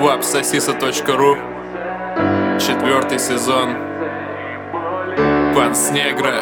www.absasisa.ru. 4-й сезон. Панс Негра.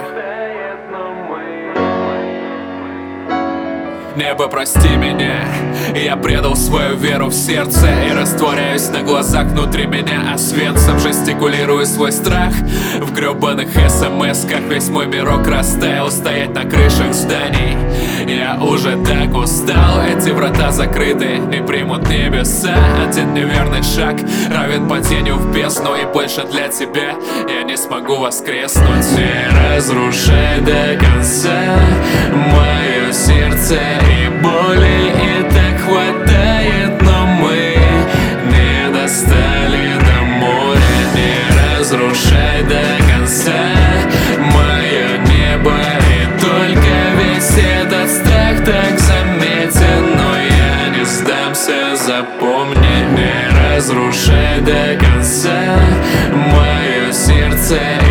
Небо, прости меня, я предал свою веру в сердце и растворяюсь на глазах внутри меня, а свинцем жестикулирую свой страх в гребаных смс-ках. Весь мой мирок растаял, стоять на крышах зданий. Я уже так устал, эти врата закрыты, не примут небеса. Один неверный шаг равен падению в бездну, и больше для тебя я не смогу воскреснуть. Не разрушай до конца мое сердце и боли, и так хватает, но мы не достали до моря. Не разрушай до конца мое небо, и только весь этот страх так заметен, но я не сдамся, запомни. Не разрушай до конца мое сердце